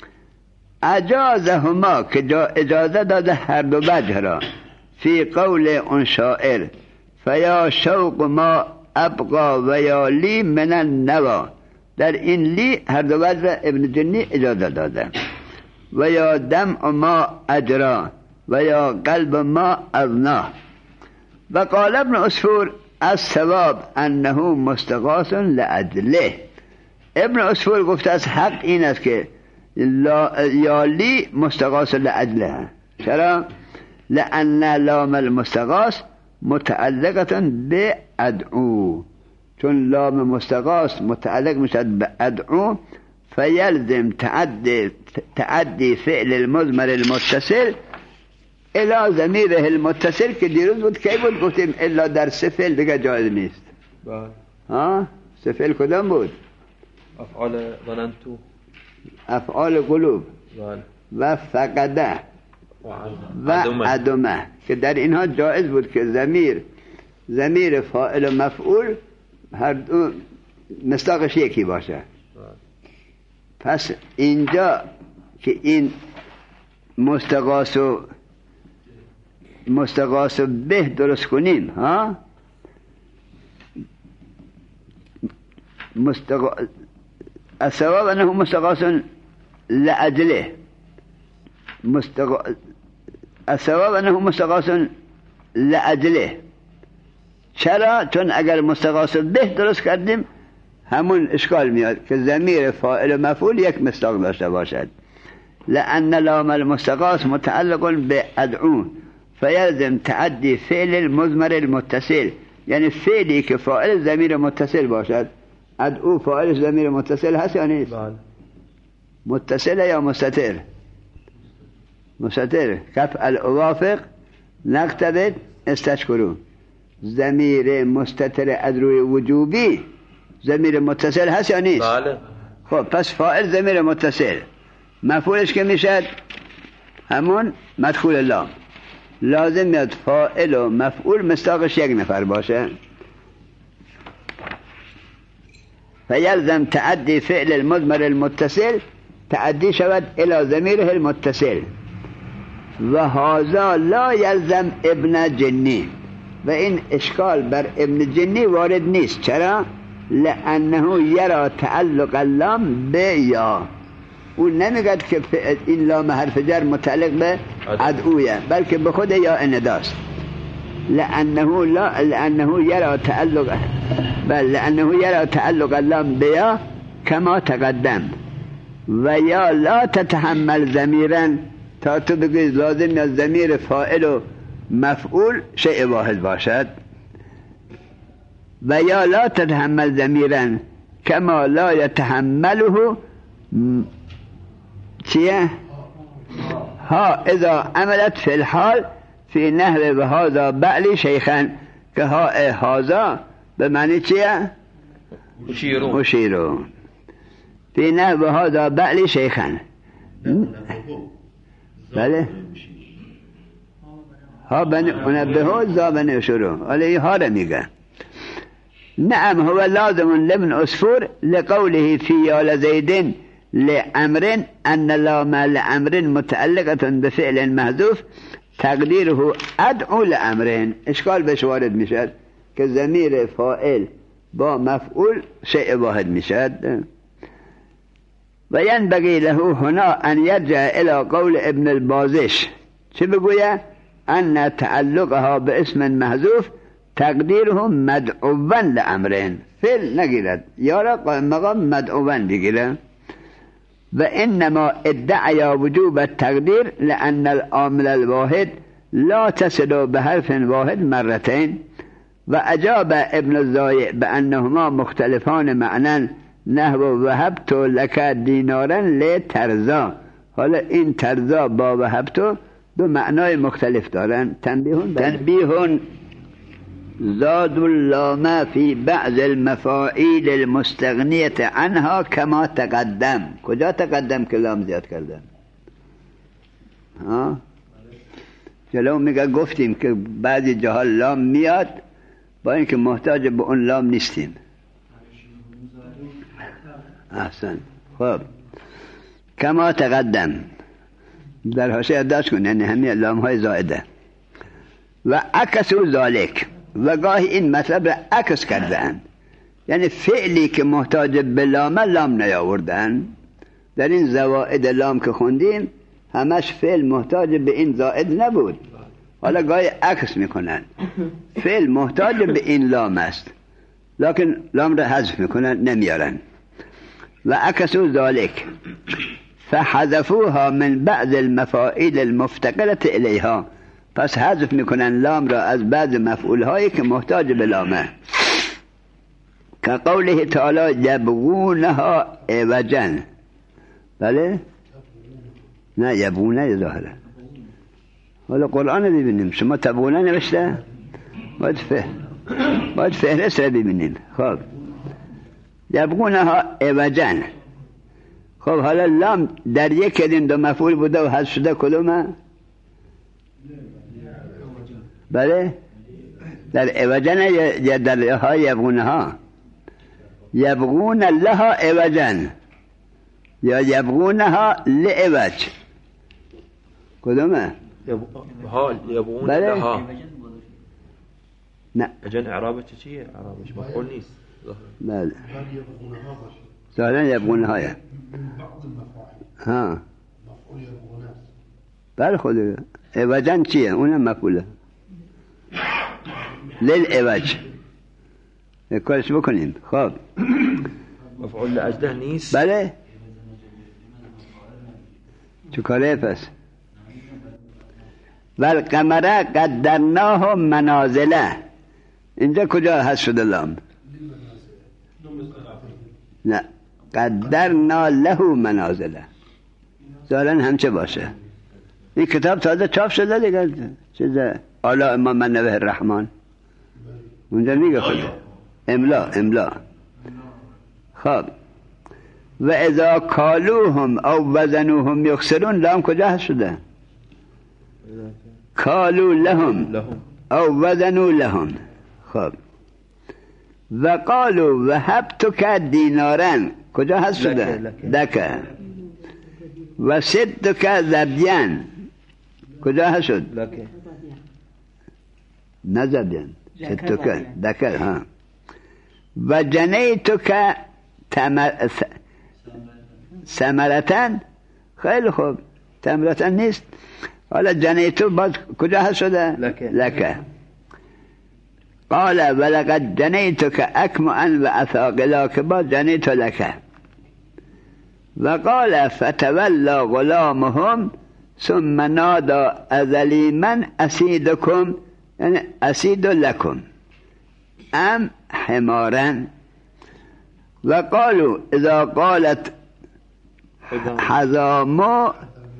اجازهما که اجازه داده هر دو وجه را فی قول اون شاعر فیا شوق ما ابقا و یا لی من النوا. در این لی هر دو وجه را ابن جنی اجازه داده. و یا دمع ما اجرا و یا قلب ما اذنا. و قال ابن عصفور الثواب انه مستغاث لأجله. ابن عصفور گفته از حق این است که یالی مستغاث لأجله. چرا؟ لأن لام المستغاث متعلقة بأدعو، چون لام مستغاث متعلق میشد به ادعو، فیلزم تعدی فعل المضمر المتصل الى ضمیره المتصل که دیروز بود کی بود گفتیم الا در سه فعل دیگه جایز نیست. بله. سه فعل کدام بود؟ افعال ظننتو، افعال قلوب، بله، و فقده و عدمه که در اینها جایز بود که ضمیر فاعل و مفعول هر دو مصداقش یکی باشه. پس اینجا که این مستغاث به درست کنیم، الثواب انه مستغاث لأجله، الثواب انه مستغاث لأجله. چرا؟ چون اگر مستغاث به درست کردیم همون اشکال میاد که ضمیر فاعل و مفعول یک مصداق داشته باشد. لأن لام المستغاث متعلق بأدعو فیلزم تعدی فعل المضمر المتصل، یعنی فعلی که فاعل ضمیر متصل باشد. ادعو فاعل ضمیر متصل هست یا نیست؟ بله. متصل یا مستتر؟ مستتر. کف الوافق نقتبت استشکرون. ضمیر مستتر از روی وجوبی ضمیر متصل هست یا نیست؟ بله. خب پس فاعل ضمیر متصل، مفعولش که میشد همون مدخول لام، لازم میاد فاعل و مفعول مصداقش یک نفر باشه. فیلزم تعدی فعل المضمر المتصل، تعدی شود الى ضمیره المتصل. و هذا لا یلزم ابن جنی، و این اشکال بر ابن جنی وارد نیست. چرا؟ لانه یرا تعلق اللام به یا، اون نمیگد که این لام حرف جر متعلق به ادعویه، بلکه به خود یا انداست. لانه یرا تعلق اللام به یا کما تقدم. و یا لا تتحمل ضمیرا، تا تو بگویی لازم از ضمیر فاعل و مفعول شیء واحد باشد. و یا لا تتحمل ضمیرا کما لا یتحمله چیه؟ ها اذا عملت فی الحال فی نحو و هذا بعلی شیخن، که ها هذا به معنی چیه؟ مشیرون. فی نحو و هذا بعلی شیخن. بله. ها بنی منبهو زا بنی شروع، علیه ها را میگه. نعم هو لازم لابن عصفور لقوله فی یال زیدن لأمر أن لام لأمر متعلقة بفعل محذوف تقديره أدعو لأمرين. اشکال بهش وارد میشد که ضمیر فاعل با مفعول شیء واحد میشد. و ینبغی له هنا ان یرجع الى قول ابن البازش، چه بگوید؟ ان تعلقها باسم محذوف تقدیره مدعوا لأمرين، فعل نگیرد، یا را مقام مدعوا بگیرد. و انما ادعی وجوب التقدیر لأن العامل الواحد لا تصل بحرف واحد مرتين. و اجاب ابن الزایع بانهما مختلفان معنى نحو وهبت لك دینارا لترضا. حالا این ترضا با وهبت دو معنای مختلف دارن. تنبیه زاد اللام فی بعض المفاعیل المستغنیت عنها کما تقدم. کجا تقدم که لام زیاد کردن؟ جلو میگه گفتیم که بعضی جاها لام میاد با اینکه محتاج به اون لام نیستیم. احسن. خب کما تقدم در حاشیه یادداشت کن، یعنی همین لام های زائده. و عکسوا ذالک، و گاهی این مطلب را عکس کردن، یعنی فعلی که محتاج به لام نیاوردن. در این زوائد لام که خوندیم همش فعل محتاج به این زائد نبود، حالا گاهی عکس میکنن فعل محتاج به این لام است لکن لام را حذف میکنن نمیارن و عکسوا ذلك فحذفوها من بعض المفاعیل المفتقرة الیها پس حذف میکنن لام را از بعض مفعول هایی که محتاج به لامه که قوله تعالی یبغونها عوجا بله نه یبغونه ظاهره حالا قرآن رو ببینیم شما تبغونه نوشته باید فهرست رو ببینیم خب یبغونها عوجا خب حالا لام در یک از این دو مفعول بوده و حذف شده کدومه بله در عوجا یا در لها یبغونها یبغون لها عوجا یا یبغونها لعوج کدومه یبغون بله. لها نه اجن اعرابش چیه اعرابش مفعول نیست بله ظاهرا یبغونها بعض المفاعل ها مفعول يبغون است بله خود عوجا چیه اونم مفعوله للعوج کارش بکنیم خب مفعول لاجله نیست بله چه کاره پس والقمر قدرناه منازله اینجا کجا هست شده لام نه قدرنا له منازله ظاهرا همچه باشه این کتاب تازه چاپ شده دیگه چیزه آلا امام منوه الرحمن اونجا میگه خدا املا خب و اذا کالوهم او وزنوهم یخسرون لام کجا هست شده کالو لهم او وزنو لهم خب و قالو وهبتک دینارن کجا هست شده دکه و صدک زبیان کجا هست شد نه زبیان صدک دکه ها و جنیتک ثمرتن خیلی خوب ثمرتن نیست حالا جنیتو باز کجا هست شده لکه قال ولقد جنیتک اکمعا و اثاقلا که باز جنیتو لکه و قال فتولا غلامهم ثم نادا ازلیما اسیدکم یعنی اسید لکم ام حمارا و قالوا اذا قالت حزاما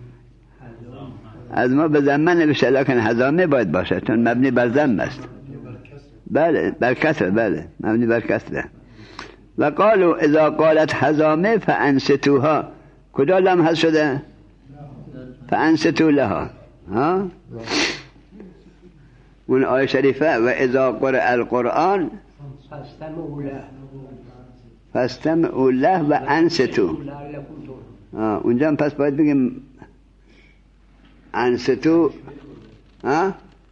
از ما به ضمه نوشته لکن حزامه باید باشه چون مبنی بر ضم است بله بر کسر بله مبنی بر کسره و قالوا اذا قالت حزامه فانستوها کجا لام هست شده فانستو لها ها اون آیه شریفه و اذا قرأ القرآن فاستمعوا له و انصتوا اونجا هم پس باید بگیم انصتوا ها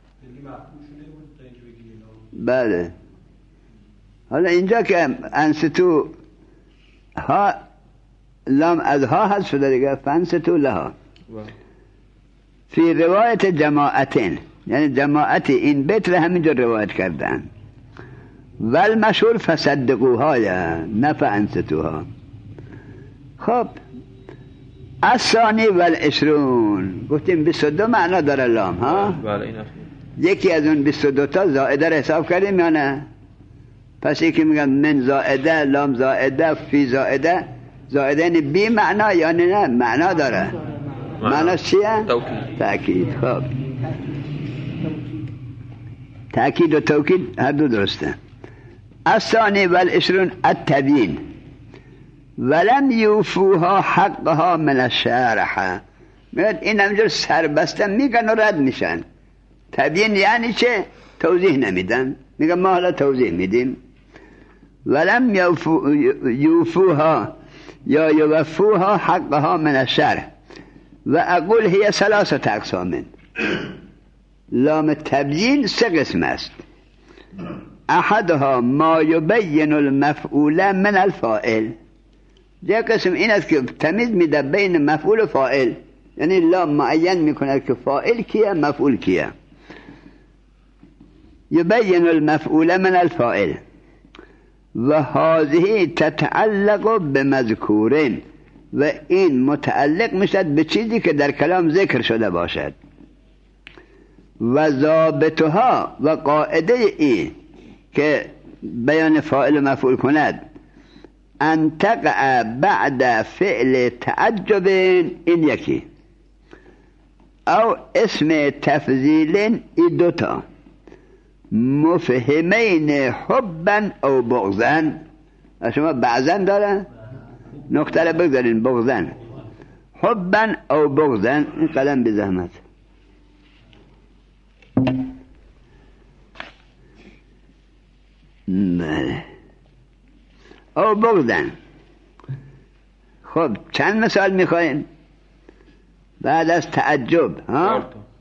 بله حالا اینجا که انصتوا ها لام از ها هست شده دیگه فانصتوا لها فی روایت جماعتین یعنی جماعت این بیت را همینجا روایت کردن والمشهور فصدقوها یا نفع انستوها خب الثانی والعشرون گفتیم 22 معنا داره لام ها یکی از اون 22 تا زائده را حساب کردیم یا نه پس یکی میگن من زائده لام زائده فی زائده زائده یعنی بی معنا یا نه معنا داره معنا چیه؟ تأکید خب تأکید و توکید هر دو درسته الثانی والعشرون التبیین ولم یوفوها حقها من الشارح میاد این همجور سربسته میگن و رد میشن تبیین یعنی چه؟ توضیح نمیدن میگن ما حالا توضیح میدیم ولم یوفوها یا یوفوها حقها من الشارح و اقول هی 3 اقسام لام تبیین 3 قسم است احدها ما یبین المفعول من الفاعل یک قسم این است که تمیز میده بین مفعول و فاعل یعنی لام معین میکنه که فاعل کیه مفعول کیه يبين المفعول من الفاعل وهذه تتعلق بمذكورين و این متعلق میشد به چیزی که در کلام ذکر شده باشد و ضابطها و قاعده این که بیان فاعل و مفعول کند ان تقع بعد فعل تعجب این یکی او اسم تفضیل این دوتا مفهمین حبا او بغضا. شما بعضا داره نقطه را بگذارین بغضا حبا او بغضا. این قلم به زحمت او بغضا. خب چند مثال میخواین بعد از تعجب؟ ها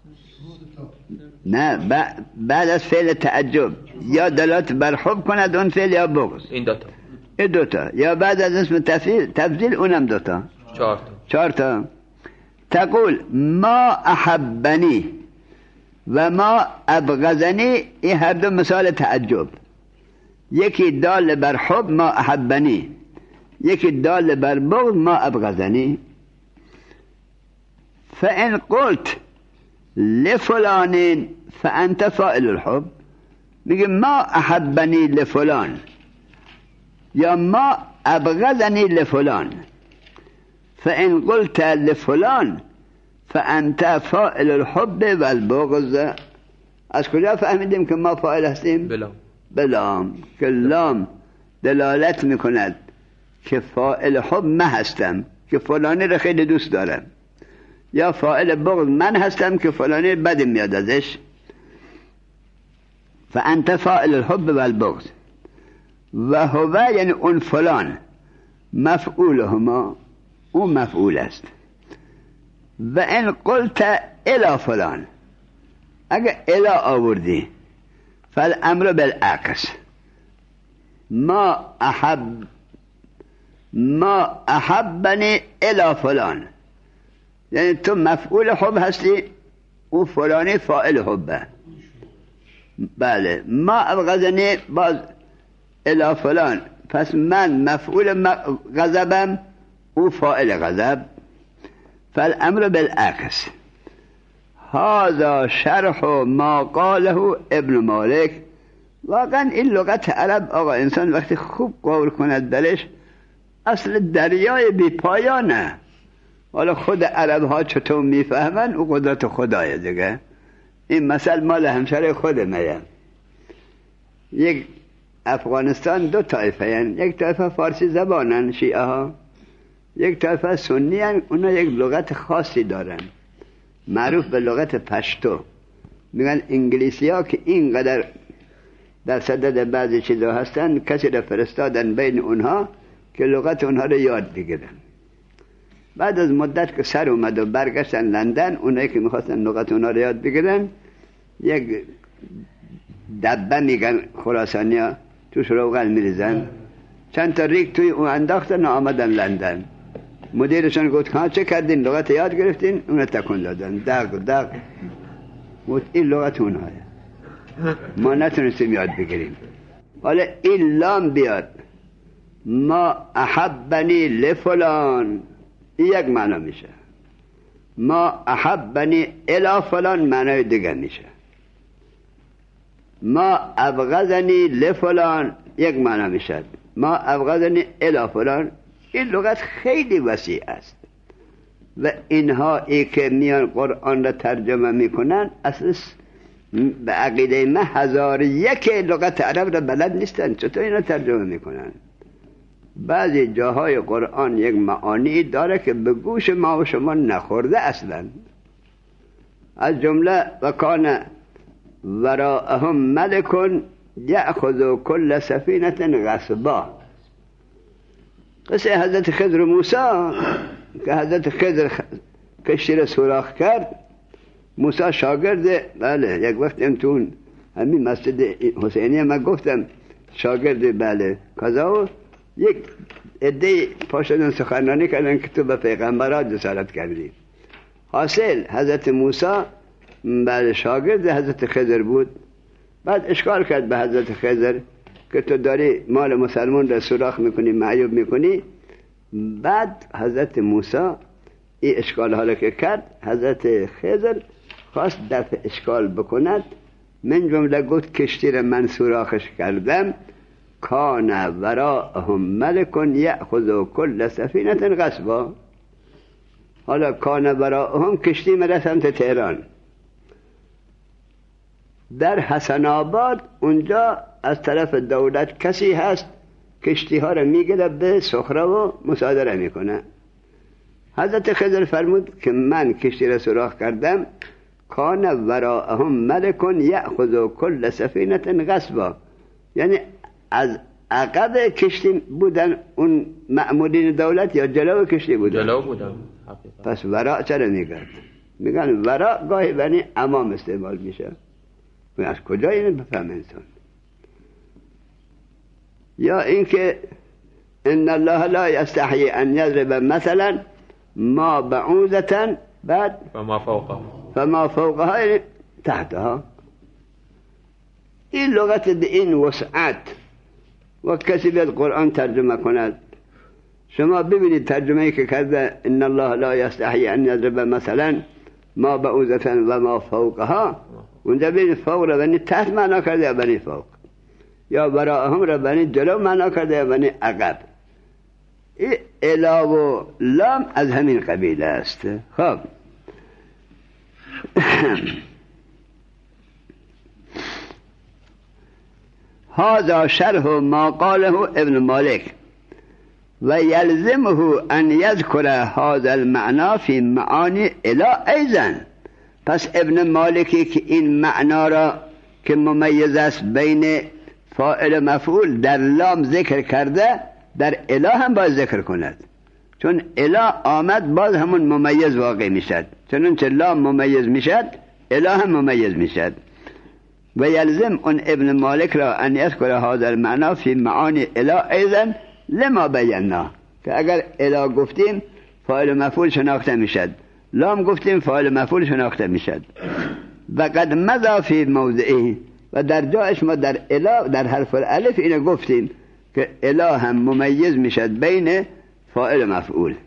نه بعد از فعل تعجب یا دلالت بر حب کند اون فعل یا بغض. این دوتا یا بعد از اسم تفضیل اونم دوتا. 4 تا. تقول ما احبنی و ما ابغضنی. این هر دو مثال تعجب. یکی دال بر حب ما احبنی، یکی دال بر بغض ما ابغضنی. فان قلت لفلان فانت فاعل الحب. میگه ما احبنی لفلان یا ما ابغضنی لفلان. فان قلت لفلان فانت فاعل الحب والبغض. از کجا فهمیدیم که ما فاعل هستیم؟ بلام که لام دلالت میکند که فاعل حب من هستم که فلانی رو خیلی دوست دارم، یا فاعل بغض من هستم که فلانی بد میاد ازش. فانت فاعل الحب والبغض و هو یعنی اون فلان مفعولهما، اون مفعول است. و ان قلت الی فلان، اگه الی آوردی فالامر بالعکس. ما احبنی الی فلان، یعنی تو مفعول حب هستی او فلانی فاعل حبه. بله. ما ابغضنی باز الی فلان، پس من مفعول غضبم او فاعل غضب. فالامر بالعکس. هذا شرح ما قاله ابن مالک. واقعا این لغت عرب آقا انسان وقتی خوب قول کند درش اصل دریای بی پایانه. حالا خود عرب ها چطور میفهمن او قدرت خدایه دیگه. این مثل مال همسر خود میم. یک افغانستان دو طایفه هن. یک طایفه فارسی زبانن شیعه ها، یک طایفه سنی هن. اونا یک لغت خاصی دارن معروف به لغت پشتو. میگن انگلیسی ها که اینقدر در صدد بعضی چیزا هستن کسی را فرستادن بین اونها که لغت اونها رو یاد بگیرن. بعد از مدت که سر اومد و برگشتن لندن، اونایی که میخواستن لغت اونها رو یاد بگیرن یک دبه میگن خراسانی ها توش روغن میریزن، چند تا ریگ توی اون انداختن و آمدن لندن. مدیرشان گفت ها چه کردین لغت یاد گرفتین؟ اون تکون دادن دق این لغت اونهایه، ما نتونستیم یاد بگیریم. حالا این لام بیاد ما احبنی لفلان یک معنا میشه، ما احبنی الی فلان معنای دیگه میشه، ما ابغضنی لفلان یک معنا میشه، ما ابغضنی الی فلان. این لغت خیلی وسیع است و اینها ای که میان قرآن را ترجمه میکنن اصلا به عقیده من 1001 لغت عرب را بلد نیستن. چطور اینا ترجمه میکنن؟ بعضی جاهای قرآن یک معانی داره که به گوش ما و شما نخورده اصلا. از جمله و کان وراءهم ملک یأخذ کل سفینه غصبا. قصه حضرت خضر و موسی که حضرت خضر کشتی را سوراخ کرد، موسی شاگرد بله یک وقت امتون همین مسجد حسینیه من گفتم شاگرد بله کذا یک عده پاشدن سخنرانی کردن که تو به پیغمبرات جسارت کردی. حاصل حضرت موسی بله شاگرد حضرت خضر بود بعد اشکال کرد به حضرت خضر که تو داری مال مسلمان را سوراخ میکنی، معیوب میکنی. بعد حضرت موسی این اشکال حالا که کرد، حضرت خضر خواست دفع اشکال بکند. من جمله گفت کشتی را من سوراخش کردم، کان وراءهم ملک یأخذ کل سفینه غصبا. حالا کان وراءهم کشتی میره سمت تهران. در حسن آباد اونجا از طرف دولت کسی هست کشتی ها را میگیره به سخره و مصادره میکنه. حضرت خضر فرمود که من کشتی را سوراخ کردم، کان وراءهم ملک یأخذ کل سفینه غصبا، یعنی از عقب کشتی بودن اون مأمورین دولت یا جلو کشتی بودن؟ جلو بودن. پس وراء چرا میگن؟ میگن وراء گاهی بنی امام استعمال میشه. از کجا اینو بفهم انسان؟ یا اینکه ان الله لا یستحیی ان یضرب مثلا ما بعوضة بعد فما فوقها تحتها. این لغت به این وسعت و کسی بیاد قرآن ترجمه کند. شما ببینید ترجمه ای که کرده ان الله لا یستحیی ان یضرب مثلا ما بعوضة و ما فوقها، اونجا ببینید فوق را بنی تحت معنا کرده یا بنی فوق، یا وراءهم را بنی جلو معنا کرده یا بنی عقب. الا و لام از همین قبیله است. خب هذا شرح ما قاله ابن مالک و یلزمه ان یذکر هذا المعنى فی معانی الا ایضا. پس ابن مالکی که این معنا را که ممیز است بین فاعل مفعول در لام ذکر کرده، در الا هم باید ذکر کند، چون الا آمد باز همون ممیز واقع میشد. چنانچه لام ممیز میشد الا هم ممیز میشد. و یلزم اون ابن مالک را ان یذکر هذا المعنى فی معانی الا ایضا لما بینا، که اگر الا گفتیم فاعل مفعول شناخته میشد، لام گفتیم فاعل مفعول شناخته میشد. و قد مضى فی موضعه، و در جایش ما در الا در حرف الف اینو گفتیم که الا هم ممیز میشد بین فاعل مفعول.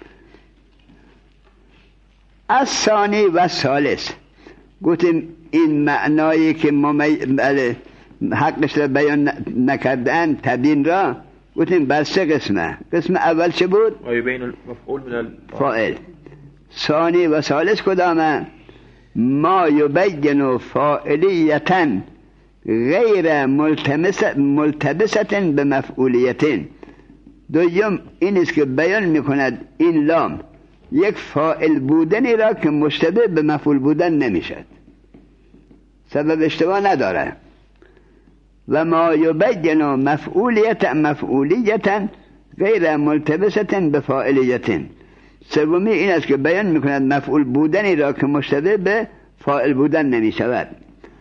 از ثانی و ثالث گفتیم این معنایی که حقش را بیان نکردن تبیین را گفتیم بر سه قسمه. قسم اول چه بود؟ بین المفعول من فاعل. ثانی و ثالث کدامه؟ ما یبین فاعلیتا غیر ملتبسة بمفعولیتین. دوم این است که بیان میکند این لام یک فاعل بودنی را که مشتبه به مفعول بودن نمیشد، سبب اشتباه نداره. و ما یبین مفعولیتا غیر ملتبسة بفاعلیتین. سومی این است که بیان میکند مفعول بودنی را که مشتبه به فاعل بودن نمیشود.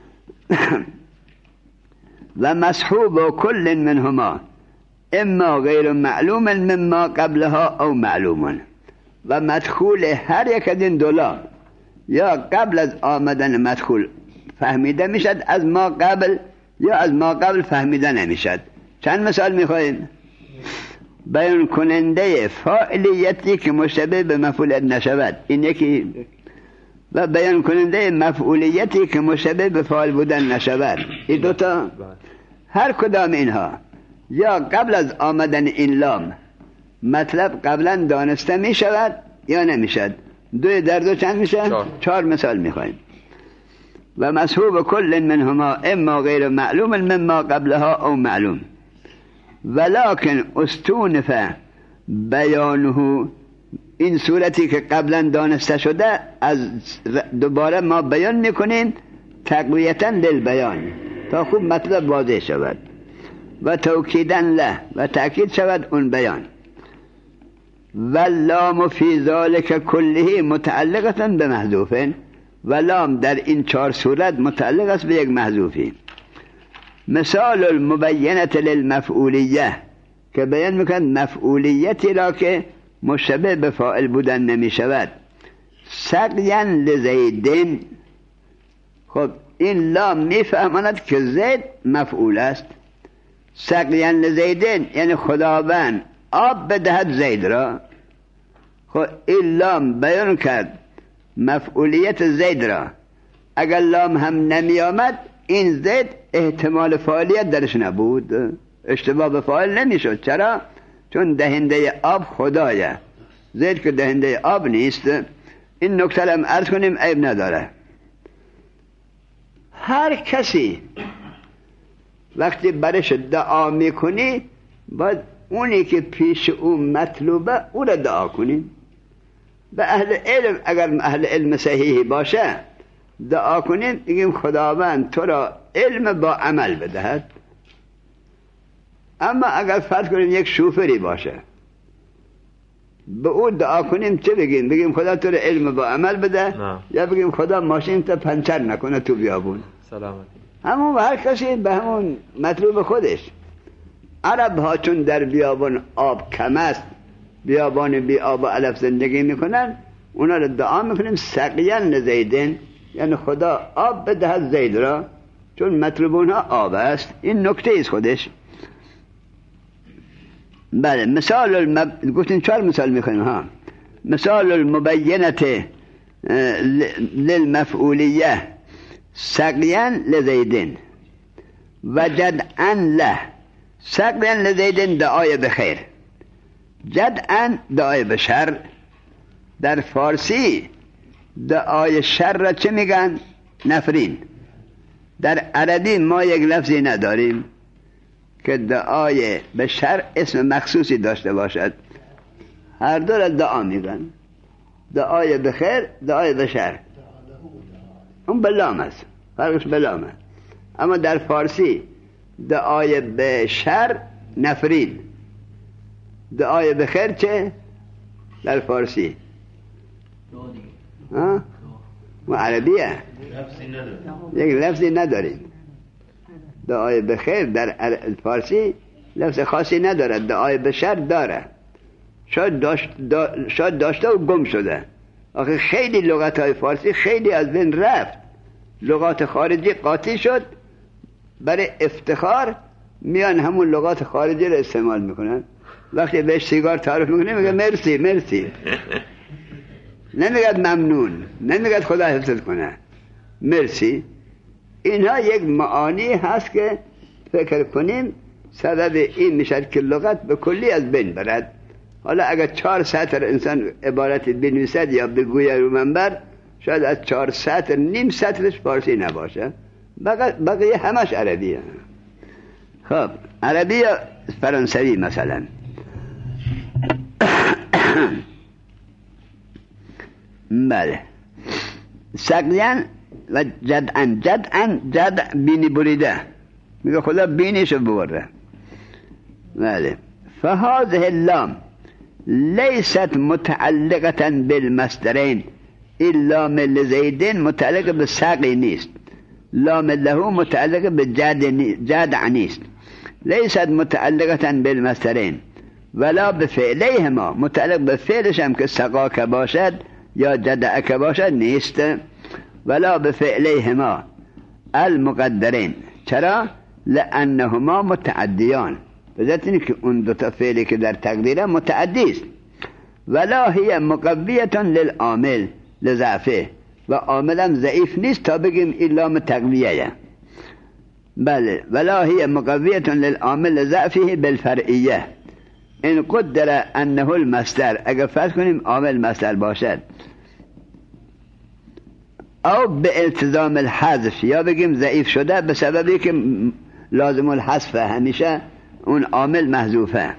و مسحوب کل منهما اما غیر معلوم مما قبلها او معلوم. و مدخول هر یک از این دولا یا قبل از آمدن مدخول فهمیده میشد از ما قبل، یا از ما قبل فهمیده نمیشد. چند مثال میخواهیم؟ بیان کننده فاعلیتی که مشابه به مفعول نشود، این یکی. و بیان کننده مفعولیتی که مشابه به فاعل بودن نشود، این دوتا. هر کدام اینها یا قبل از آمدن این لام مطلب قبلا دانسته می شود یا نمی شود. دوی در دو چند میشه؟ چهار مثال میخوایم. و مسحوب کل منهما اما غیر معلوم مما قبلها او معلوم. ولكن استونف بیانه، این صورتی که قبلا دانسته شده از دوباره ما بیان میکنیم تقویتا للبیان، تا خوب مطلب واضح شود. و توکیدا له، و تأکید شود اون بیان. و لام فی ذلک کله متعلقه به محذوفین، و لام در این چهار صورت متعلق است به یک محذوفی. مثال المبینه للمفعولیه، که بیان میکند مفعولیتی را که مشابه به فاعل بودن نمی شود. سقیا لزیدین. خب خب این لام میفهماند که زید مفعول است. سقیاً لزیدین یعنی خداوند آب بدهد زید را. خب این لام بیان کرد مفعولیت زید را. اگر لام هم نمی آمد این زید احتمال فاعلیت درش نبود، اشتباه به فاعل نمی شد. چرا؟ چون دهنده آب خدایه، زید که دهنده آب نیست. این نکته هم عرض کنیم، عیب نداره. هر کسی وقتی برش دعا میکنی باید اونی که پیش اون مطلوبه او را دعا کنیم. به اهل علم اگر اهل علم صحیحی باشه دعا کنیم، بگیم خداوند تو را علم با عمل بدهد. اما اگر فرض کنیم یک شوفری باشه به او دعا کنیم چه بگیم؟ بگیم خدا تو را علم با عمل بده یا بگیم خدا ماشین تا پنچر نکنه تو بیابون؟ سلامتی. همون هر کسی به همون مطلوب خودش. عرب ها چون در بیابان آب کم است، بیابان بی آب و علف زندگی میکنن، اونا رو دعا میکنیم سقیاً لزیدین یعنی خدا آب بدهد زید را، چون مطلوب اونها آب است. این نکته است خودش. بله مثال گفتیم 4 مثال میکنیم ها. مثال المبینت للمفعولیه سقیاً لزیدین و جدعاً له. سقیاً لزیدین دعای بخیر، جدعاً دعای بشر. در فارسی دعای شر را چه میگن؟ نفرین. در عربی ما یک لفظی نداریم که دعای بشر اسم مخصوصی داشته باشد. هر دو را دعا میگن، دعای بخیر، دعای بشر. اون بلام است، فرقش بلامه. اما در فارسی دعای بشر نفرین، دعای بخیر چه؟ در فارسی ها؟ ما عربیه یک لفظی نداریم. دعای بخیر در فارسی لفظ خاصی نداره، دعای بشر داره. شاید داشته و گم شده. آخه خیلی لغت های فارسی خیلی از بین رفت، لغات خارجی قاطی شد. برای افتخار میان همون لغات خارجی رو استعمال میکنن. وقتی بهش سیگار تعارف میکنه میگه مرسی مرسی، نمیگد ممنون، نمیگد خدا حفظت کنه، مرسی. اینها یک معانی هست که فکر کنیم سبب این میشد که لغت به کلی از بین برد. حالا اگر 4 سطر انسان عبارت بنویسد یا بگوید رو منبر، شاید از 4 سطر نیم سطرش فارسی نباشه، بقیه همش عربیه. خب عربی یا فرانسوی مثلا. بله سقیان و جدعن. جدع بینی بریده، میگه خدا بینیشو ببره. بله فهذه اللام لیست متعلقة بالمصدرین. این لام لزیدین متعلق به سقی نیست، لام له متعلق به جدع نیست. لیست متعلقة بالمصدرین ولا به فعلیهما، متعلق به فعلش هم که سقاک باشد یا جدعک باشد نیست. ولا به فعلیهما المقدرین. چرا؟ لانهما متعدیان، بذات اینه که اون 2 تا فعلی که در تقدیره متعدی است. ولا هی مقویه للعامل لضعفه، و عاملم ضعیف نیست تا بگیم این لام تقویه. بله ولا هی مقویه للعامل لضعفه بالفرعیه ان قدر انه المصدر. اگر فرض کنیم عامل مصدر باشد، او به التزام الحذف، یا بگیم ضعیف شده به سببی که لازم الحذف همیشه اون عامل محذوفه.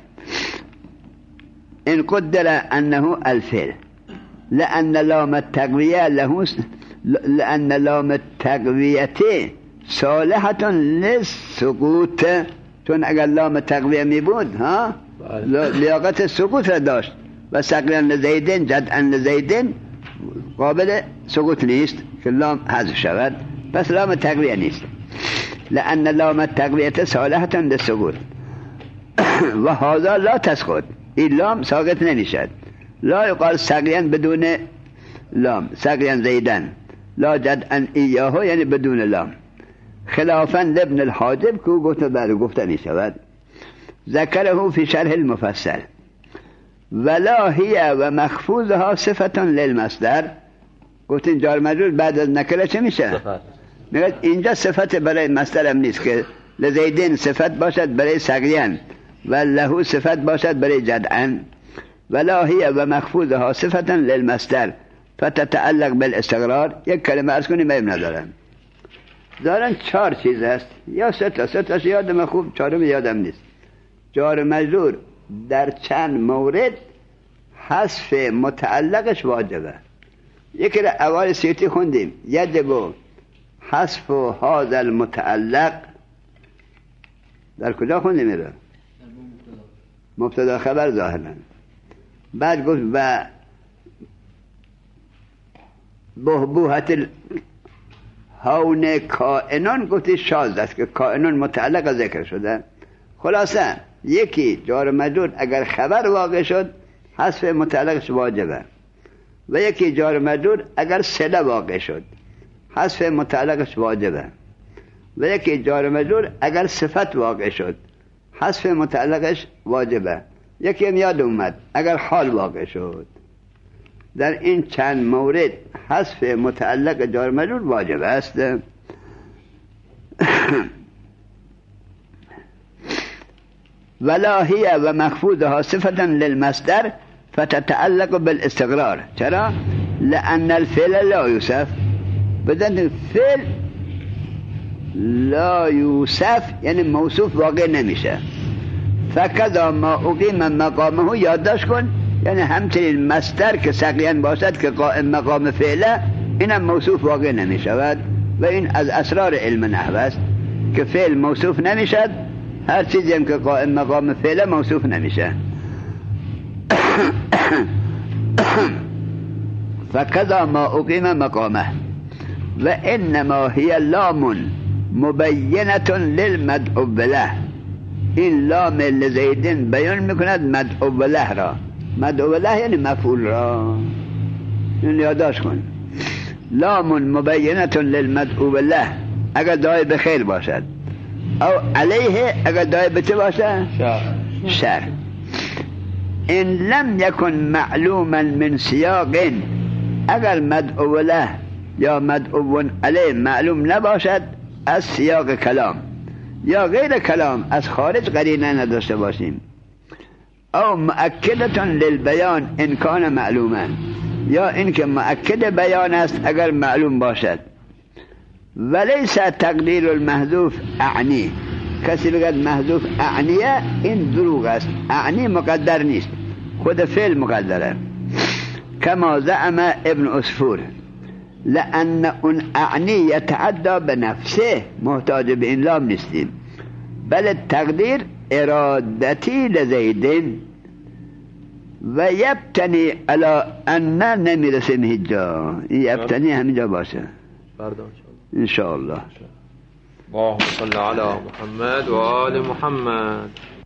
ان قدر انه الفعل لان لام التقویه له، لان لام التقویه صالحه للسقوط. چون اگر لام تقویه می بود ها لیاقت سقوط را داشت، و سقیاً لزیدین جدعاً لزیدین قابل سقوط نیست که لام حذف شود، پس لام تقویه نیست. لأن لام التقویه صالحة للسقوط و هذا لا تسقط. این لام ساقط نمیشد. لا يقال سقیاً بدون لام، سقیاً زیدن، لا جدعا ایاه یعنی بدون لام، خلافا لابن الحاجب که گفت بعد گفته می شود. ذکره فی شرح المفصل. ولا هی و مخفوضها صفتا للمصدر. گفت این جار مجرور بعد از نکره چه میشه؟ میگه اینجا صفت برای مصدر هم نیست که لزیدین صفت باشد برای صغیرن و له صفت باشد برای جدعن. ولا هی و مخفوضها صفتا للمصدر فتتعلق بالاستقرار. یک کلمه ارز کنیم مهم ندارن، دارن 4 چیز هست یا 3 تا یادم خوب، 4م یادم نیست. جار مجرور در چند مورد حذف متعلقش واجبه. یکی را اول سیوطی خوندیم، یجب حذف هذا المتعلق. در کجا خوندیم میره؟ مبتدا خبر ظاهرا. بعد گفت و بهبوحت هون کائنان، گفتی شاذ است که کائنان متعلق ذکر شده. خلاصه یکی جار مجرور اگر خبر واقع شد حذف متعلقش واجبه، و یکی جار مجرور اگر صله واقع شد حذف متعلقش واجبه، و یکی جار مجرور اگر صفت واقع شد حذف متعلقش واجبه. یکی هم یاد اومد اگر حال واقع شد. در این چند مورد حذف متعلق جار مجرور واجب است. ولا هی و مخفوضها صفتا للمصدر فتتعلق بالاستقرار. چرا؟ لأن الفعل لا یوصف. بدن فعل لا یوصف یعنی موصوف واقع نمیشه. فکذا ما اقیم مقامه، یادداشت کن، یعنی همچنین مصدر که سقیان باشد که قائم مقام فعله اینم موصوف واقع نمی شود. و این از اسرار علم نحو است که فعل موصوف نمی شد، هر چیزی هم که قائم مقام فعله موصوف نمیشه. فکذا ما اقیم مقامه و انما هی لام مبینه للمدعو له. این لام لزیدین بیان میکند مدعو له را. مدعو له یعنی مفعول را. این یادداشت کن. لام مبینه للمدعو له اگر دای به خیر باشد، او علیه اگر دای به چه باشه؟ شر. ان لم یکن معلوما من سیاق، اگر مدعو له یا مدعو علیه معلوم نباشد از سیاق کلام یا غیر کلام، از خارج قرینه نداشته باشیم. او مؤکدة للبیان ان کان معلوما، یا اینکه مؤکد بیان است اگر معلوم باشد. ولیس تقدیر المحذوف اعنی. کسی بگد محذوف اعنیه، این دروغ است. اعنی مقدر نیست، خود فعل مقدره. کما زعم ابن عصفور لأن اون اعنی یتعدى بنفسه، محتاج به این لام نیستیم. بل تقدیر ارادتی لزیدین و یبتنی علی ان نمیرسیم هیچ جا. یبتنی همینجا باشه انشاءالله. اللهم صل علی محمد و آل محمد.